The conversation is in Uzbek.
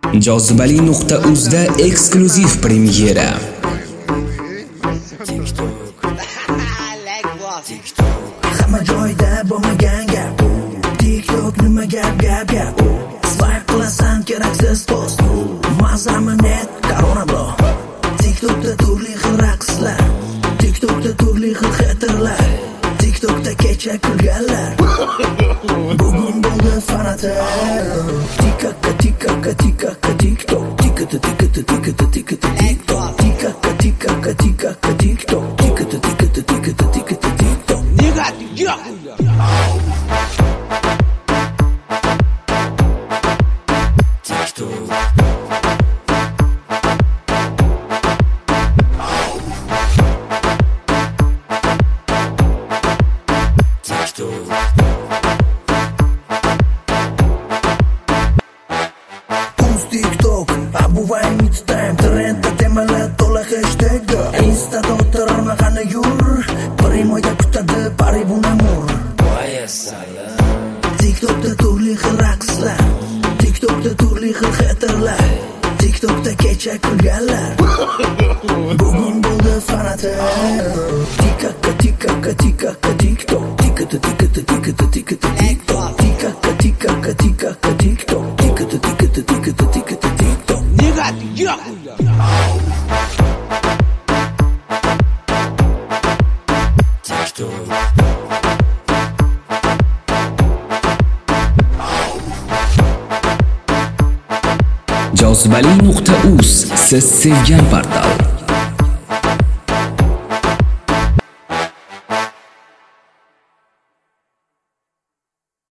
Jozibali.uzda eksklyuziv premyera. Hamma joyda bo'lmagan gap. TikTok nima gap. Swipe qilasan keraksiz post. Mazami net korona bro. TikTokda turli xil raqslar. TikTokda turli xil xatarlar. TikTokda kecha kulganlar. Bugun bo'ldi fanati. TikTok. TikTok. TikTok, abuvay midtime, trendda temalar to'la hashtagda. Instada o'tirma qani yur, primoya kutadi pari bunamur. TikTokda turli xil raqslar, TikTokda turli xil xatarlar, TikTokda kecha kulganlar. Bugun bo'ldi fanati. TikTok. Jozibali.uz siz sevgan portal.